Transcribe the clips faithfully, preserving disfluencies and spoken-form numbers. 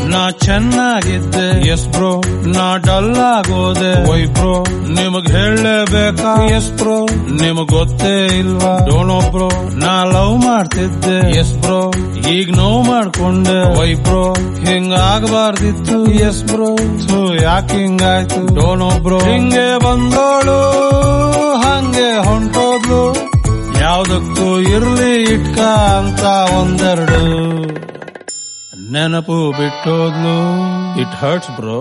ನಾ ಚೆನ್ನಾಗಿದ್ದೆ yes bro, ನಾ ಡಲ್ ಆಗೋದೆ ವೈ ಬ್ರೋ, ನಿಮಗ್ ಹೇಳಲೇಬೇಕಾ ಎಸ್ ಬ್ರೋ, ನಿಮಗ್ ಗೊತ್ತೇ ಇಲ್ವಾ ಡೋಂಟ್ ನೋ ಬ್ರೋ, ನಾ ಲವ್ ಮಾಡ್ತಿದ್ದೆ ಎಸ್ ಬ್ರೋ, ಈಗ ನೋವು ಮಾಡ್ಕೊಂಡೆ ವೈ ಬ್ರೋ, ಹಿಂಗ ಆಗಬಾರ್ದಿತ್ತು ಎಸ್ ಬ್ರೋ, ಸೊ ಯಾಕೆ ಹಿಂಗಾಯ್ತು ಡೋಂಟ್ ನೋ ಬ್ರೋ, ಹಿಂಗೆ ಬಂದೋಳು ಹಂಗೆ ಹೊಂಟೋದ್ಲು, ಯಾವ್ದಕ್ಕೂ ಇರ್ಲಿ ಇಟ್ಕ ಅಂತ ಒಂದೆರಡು ನೆನಪು ಬಿಟ್ಟೋದ್ಲು. It hurts bro.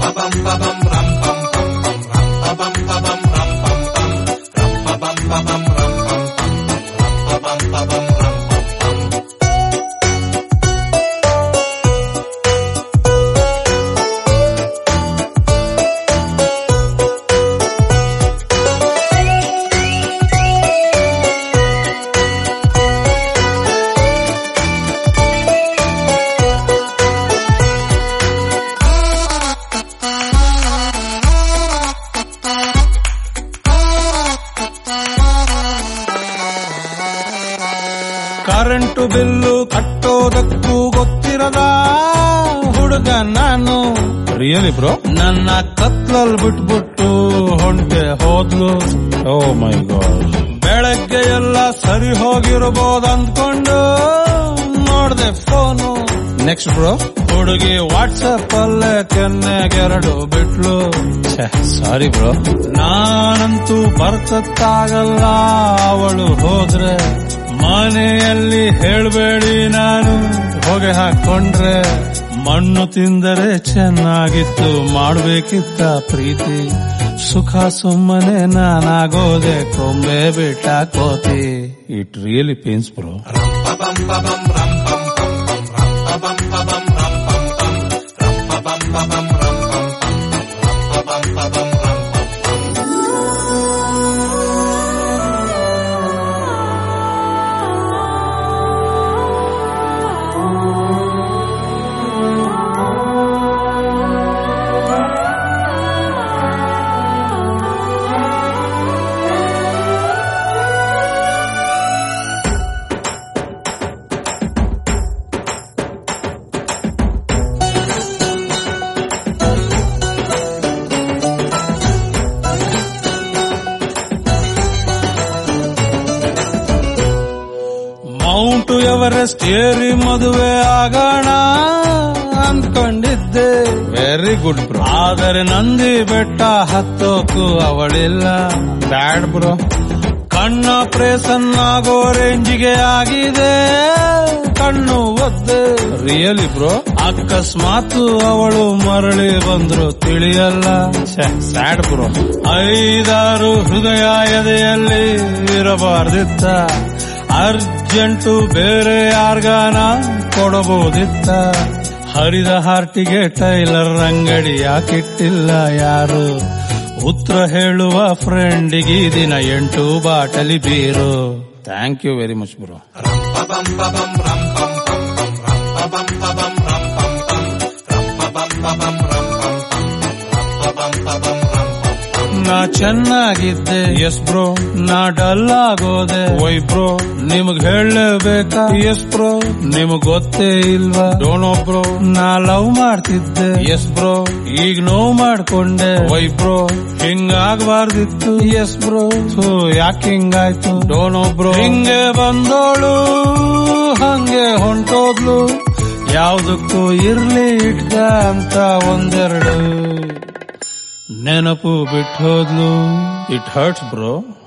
Current bill ಕಟ್ಟೋದಕ್ಕೂ ಗೊತ್ತಿರದ ಹುಡುಗ ನಾನು ರಿಯಲಿ ಬ್ರೋ, ನನ್ನ ಕತ್ಲಲ್ ಬಿಟ್ಬಿಟ್ಟು ಹೊಂಟೆ ಹೋದ್ಲು. ಓ ಮೈ ಗಾಡ್, ಬೆಳಗ್ಗೆ ಎಲ್ಲ ಸರಿ ಹೋಗಿರಬಹುದು ಅಂದ್ಕೊಂಡು ನೋಡ್ದೆ ಫೋನು. ನೆಕ್ಸ್ಟ್ ಬ್ರೋ, ಹುಡುಗಿ ವಾಟ್ಸಪ್ ಅಲ್ಲೇ ಕೆನ್ನೆಗೆರಡು ಬಿಟ್ಲು. ಸಾರಿ ಬ್ರೋ, ನಾನಂತೂ ಬರ್ತತ್ತಾಗಲ್ಲ ಅವಳು ಹೋದ್ರೆ, ಮನೆಯಲ್ಲಿ ಹೇಳ್ಬೇಡಿ ನಾನು ಹೊಗೆ ಹಾಕೊಂಡ್ರೆ, ಮಣ್ಣು ತಿಂದರೆ ಚೆನ್ನಾಗಿತ್ತು ಮಾಡ್ಬೇಕಿತ್ತ ಪ್ರೀತಿ, ಸುಖ ಸುಮ್ಮನೆ ನಾನಾಗೋದೆ ಕೊಂಬೆ ಬಿಟ್ಟ ಕೋತಿ. It really pains bro. Mount Everest ಏರಿ ಮದುವೆ ಆಗೋಣ ಅಂದ್ಕೊಂಡಿದ್ದೆ, ವೆರಿ ಗುಡ್ ಬ್ರೋ, ಆದರೆ ನಂದಿ ಬೆಟ್ಟ ಹತ್ತೋಕು ಅವಳಿಲ್ಲ. ಬ್ಯಾಡ್ ಬ್ರೋ, ಕಣ್ಣ ಪ್ರೇಸನ್ ಆಗೋ ರೇಂಜಿಗೆ ಆಗಿದೆ ಕಣ್ಣು ಒದ್ದೆ. ರಿಯಲಿ ಬ್ರೋ, ಅಕಸ್ಮಾತ್ ಅವಳು ಮರಳಿ ಬಂದ್ರು ತಿಳಿಯಲ್ಲ. ಸ್ಯಾಡ್ ಬ್ರೋ, ಐದಾರು ಹೃದಯ ಎದೆಯಲ್ಲಿ ಇರಬಾರ್ದಿತ್ತ, ಅರ್ಜೆಂಟು ಬೇರೆ ಯಾರ್ಗಾನ ಕೊಡಬಹುದಿತ್ತ, ಹರಿದ ಹಾರ್ಟಿಗೆ ಟೈಲರ್ ಅಂಗಡಿ ಯಾಕಿಟ್ಟಿಲ್ಲ ಯಾರು, ಉತ್ತರ ಹೇಳುವ ಫ್ರೆಂಡಿಗೆ ದಿನ ಎಂಟು ಬಾಟಲಿ beer. Thank you very much bro. ನಾ ಚೆನ್ನಾಗಿದ್ದೆ ಎಸ್ ಬ್ರೋ, ನಾ ಡಲ್ ಆಗೋದೆ ವೈ ಬ್ರೋ, ನಿಮಗ್ ಹೇಳಲೇಬೇಕಾ ಎಸ್ ಬ್ರೋ, ನಿಮಗ್ ಗೊತ್ತೇ ಇಲ್ವಾ ಡೋಂಟ್ ನೋ ಬ್ರೋ, ನಾ ಲವ್ ಮಾಡ್ತಿದ್ದೆ ಎಸ್ ಬ್ರೋ, ಈಗ ನೋವು ಮಾಡ್ಕೊಂಡೆ ವೈ ಬ್ರೋ, ಹಿಂಗಾಗಬಾರ್ದಿತ್ತು ಎಸ್ ಬ್ರೋ, ಸೊ ಯಾಕೆ ಹಿಂಗಾಯ್ತು ಡೋಂಟ್ ನೋ ಬ್ರೋ, ಹಿಂಗೆ ಬಂದೋಳು ಹಂಗೆ ಹೊಂಟೋದ್ಲು, ಯಾವ್ದಕ್ಕೂ ಇರ್ಲಿ ಇಟ್ಕ ಅಂತ ಒಂದೆರಡು ನೆನಪು ಬಿಟ್ಟೋದ್ಲು. It hurts bro.